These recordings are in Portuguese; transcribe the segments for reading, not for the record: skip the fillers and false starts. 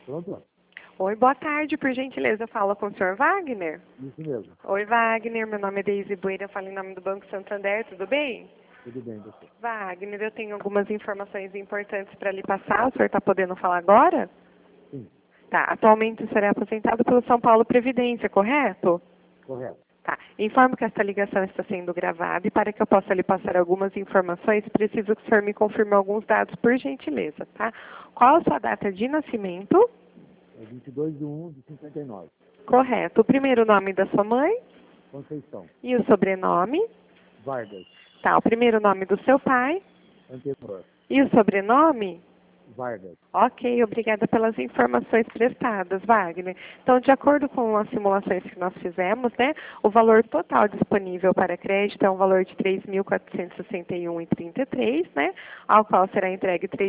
Pronto? Oi, boa tarde, por gentileza, eu falo com o senhor Wagner? Isso mesmo. Oi, Wagner, meu nome é Deise Bueira, eu falo em nome do Banco Santander, tudo bem? Tudo bem, você? Wagner, eu tenho algumas informações importantes para lhe passar, o senhor está podendo falar agora? Sim, Tá, atualmente o senhor é aposentado pelo São Paulo Previdência, correto? correto. Tá, informo que esta ligação está sendo gravada e para que eu possa lhe passar algumas informações, preciso que o senhor me confirme alguns dados, por gentileza, tá? Qual a sua data de nascimento? É 22/1/59. Correto. O primeiro nome da sua mãe? Conceição. E o sobrenome? Vargas. Tá, o primeiro nome do seu pai? Antenor. E o sobrenome? Vargas. Ok, obrigada pelas informações prestadas, Wagner. Então, de acordo com as simulações que nós fizemos, né, o valor total disponível para crédito é um valor de R$ 3.461,33, né, ao qual será entregue R$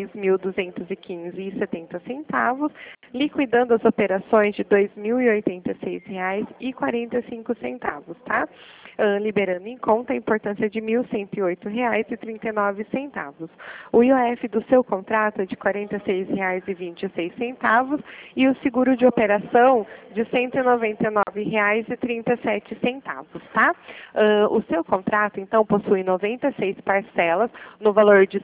3.215,70, liquidando as operações de R$ 2.086,45, tá? Liberando em conta a importância de R$ 1.108,39. O IOF do seu contrato é de R$ 46,26 e o seguro de operação de R$ 199,37, tá? O seu contrato, então, possui 96 parcelas no valor de R$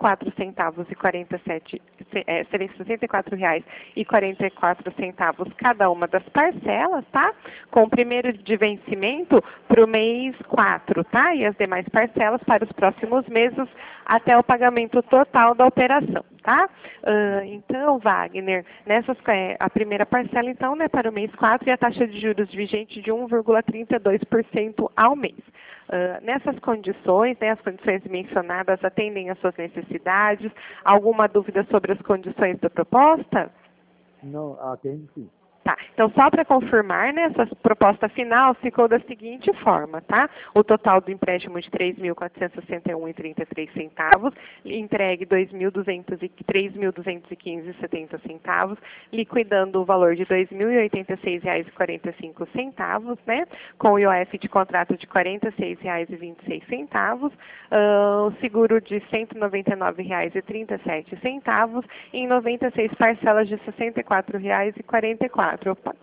64,44 cada uma das parcelas, tá? Com o primeiro de vencimento para o mês 4, tá? E as demais parcelas para os próximos meses até o pagamento total da operação, tá? Então, Wagner, a primeira parcela, então, né, para o mês 4 e a taxa de juros vigente de 1,32% ao mês. Nessas condições, né, as condições mencionadas atendem às suas necessidades? Alguma dúvida sobre as condições da proposta? Não, atende sim. Tá, então só para confirmar, né, essa proposta final ficou da seguinte forma, tá? O total do empréstimo de R$ 3.461,33, entregue R$ 3.215,70, liquidando o valor de R$ 2.086,45, né, com o IOF de contrato de R$ 46,26, o seguro de R$ 199,37 em 96 parcelas de R$ 64,44.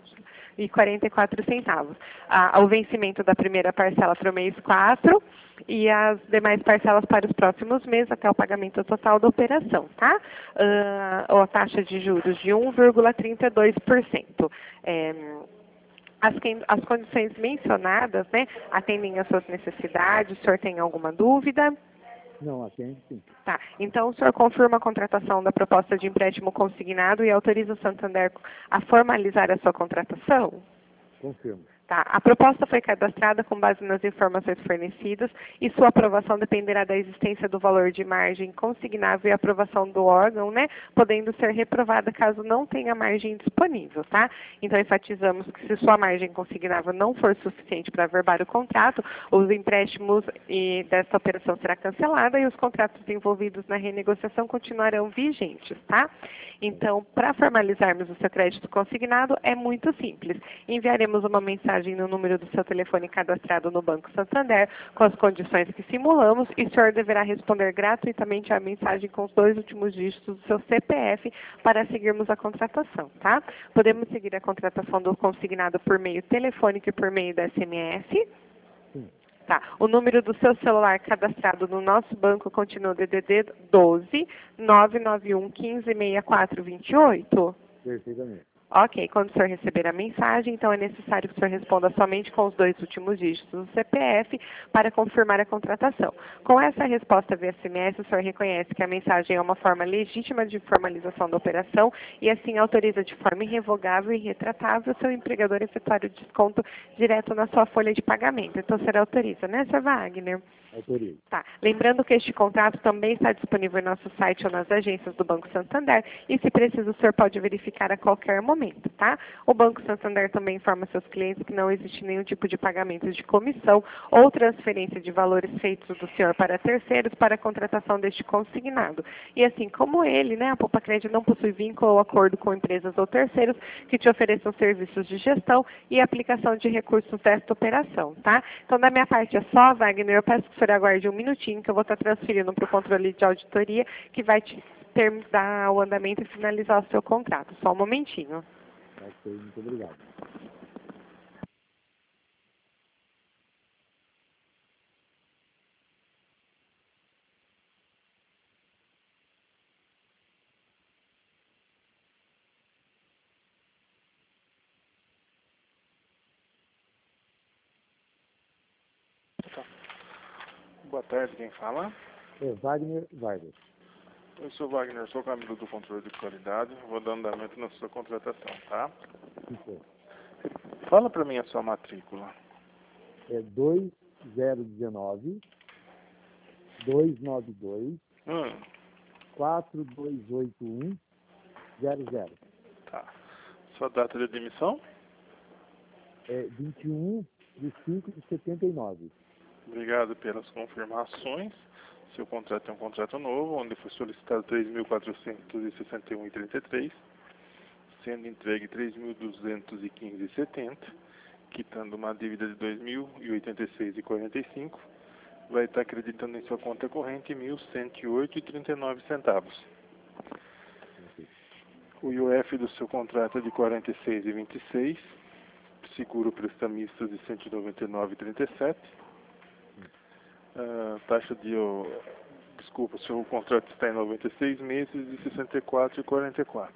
O vencimento da primeira parcela para o mês 4 e as demais parcelas para os próximos meses até o pagamento total da operação, tá? A taxa de juros de 1,32%. As condições mencionadas, né, atendem às suas necessidades. O senhor tem alguma dúvida? Não, atende sim. Tá, então o senhor confirma a contratação da proposta de empréstimo consignado e autoriza o Santander a formalizar a sua contratação? Confirmo. Tá, a proposta foi cadastrada com base nas informações fornecidas e sua aprovação dependerá da existência do valor de margem consignável e aprovação do órgão, né, podendo ser reprovada caso não tenha margem disponível, tá? Então, enfatizamos que se sua margem consignável não for suficiente para averbar o contrato, os empréstimos dessa operação será cancelada e os contratos envolvidos na renegociação continuarão vigentes, tá? Então, para formalizarmos o seu crédito consignado, é muito simples. Enviaremos uma mensagem no número do seu telefone cadastrado no Banco Santander, com as condições que simulamos, e o senhor deverá responder gratuitamente à mensagem com os 2 últimos dígitos do seu CPF para seguirmos a contratação, tá? Podemos seguir a contratação do consignado por meio telefônico e por meio da SMS? Sim. Tá. O número do seu celular cadastrado no nosso banco continua DDD 12 991 15 64 28? Perfeitamente. Ok, quando o senhor receber a mensagem, então é necessário que o senhor responda somente com os 2 últimos dígitos do CPF para confirmar a contratação. Com essa resposta via SMS, o senhor reconhece que a mensagem é uma forma legítima de formalização da operação e assim autoriza de forma irrevogável e retratável o seu empregador a efetuar o desconto direto na sua folha de pagamento. Então, o senhor autoriza, né, Sr. Wagner? Autorizo. Tá. Lembrando que este contrato também está disponível no nosso site ou nas agências do Banco Santander e, se preciso, o senhor pode verificar a qualquer momento, tá? O Banco Santander também informa seus clientes que não existe nenhum tipo de pagamento de comissão ou transferência de valores feitos do senhor para terceiros para a contratação deste consignado. E assim como ele, né, a Poupa Crédito não possui vínculo ou acordo com empresas ou terceiros que te ofereçam serviços de gestão e aplicação de recursos desta operação, tá? Então, da minha parte é só, Wagner, eu peço que o senhor aguarde um minutinho que eu vou estar transferindo para o controle de auditoria que vai te dar o andamento e finalizar o seu contrato. Só um momentinho. Ok, muito obrigado. Boa tarde, quem fala? É Wagner Vargas. Eu sou Wagner, sou Camilo do Controle de Qualidade, vou dar andamento na sua contratação, tá? Isso Fala pra mim a sua matrícula. é 2019 292 4281 00. Tá. Sua data de admissão? É 21/5/79. Obrigado pelas confirmações. Seu contrato é um contrato novo, onde foi solicitado 3.461,33, sendo entregue 3.215,70, quitando uma dívida de 2.086,45, vai estar acreditando em sua conta corrente 1.108,39 centavos. O IOF do seu contrato é de 46,26, seguro prestamista de 199,37. Taxa de... Desculpa, seu contrato está em 96 meses de 64,44.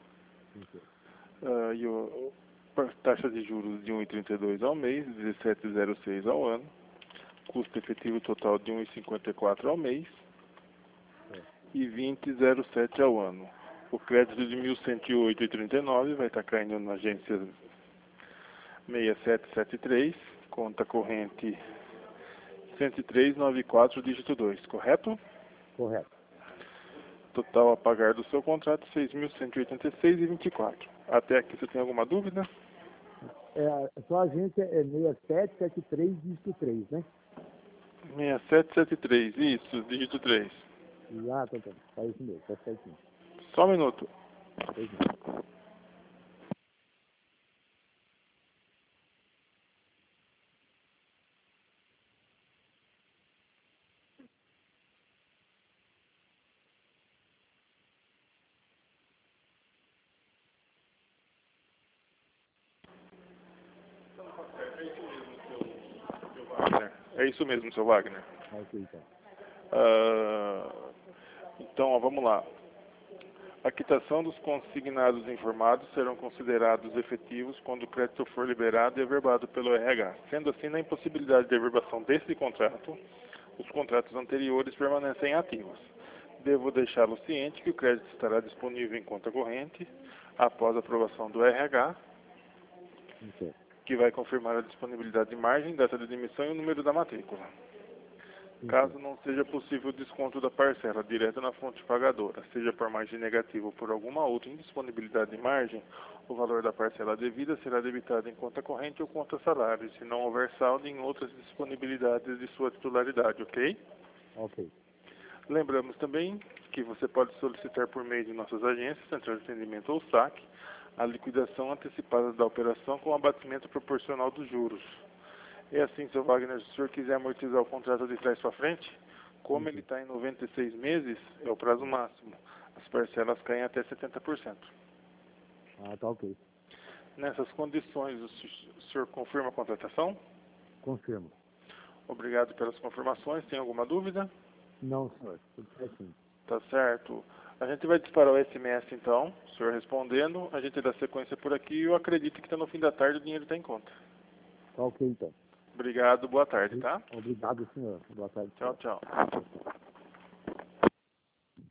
Taxa de juros de 1,32 ao mês, 17,06 ao ano. Custo efetivo total de 1,54 ao mês e 20,07 ao ano. O crédito de 1.108,39 vai estar caindo na agência 6773, conta corrente 10394, dígito 2, correto? Correto. Total a pagar do seu contrato 6.186,24. Até aqui você tem alguma dúvida? A sua agência é 6773, dígito 3, né? 6773, isso, dígito 3. Tá. É isso mesmo, tá certinho. Só um minuto. Pois não. É isso mesmo, seu Wagner. Ok, então. Então, vamos lá. A quitação dos consignados informados serão considerados efetivos quando o crédito for liberado e averbado pelo RH. Sendo assim, na impossibilidade de averbação desse contrato, os contratos anteriores permanecem ativos. Devo deixá-lo ciente que o crédito estará disponível em conta corrente após a aprovação do RH, Ok. que vai confirmar a disponibilidade de margem, data de admissão e o número da matrícula. Caso não seja possível o desconto da parcela direto na fonte pagadora, seja por margem negativa ou por alguma outra indisponibilidade de margem, o valor da parcela devida será debitado em conta corrente ou conta salário, se não houver saldo em outras disponibilidades de sua titularidade, ok? Ok. Lembramos também que você pode solicitar por meio de nossas agências, Central de Atendimento ou SAC, a liquidação antecipada da operação com abatimento proporcional dos juros. É assim, seu Wagner, se o senhor quiser amortizar o contrato de trás para frente, como ele está em 96 meses, é o prazo máximo. As parcelas caem até 70%. Tá ok. Nessas condições, o senhor confirma a contratação? Confirmo. Obrigado pelas confirmações. Tem alguma dúvida? Não, senhor. Tudo certinho. Tá certo. A gente vai disparar o SMS então, o senhor respondendo, a gente dá sequência por aqui e eu acredito que no fim da tarde o dinheiro está em conta. Tá ok, então. Obrigado, boa tarde, tá? Obrigado, senhor. Boa tarde. Tchau, tchau.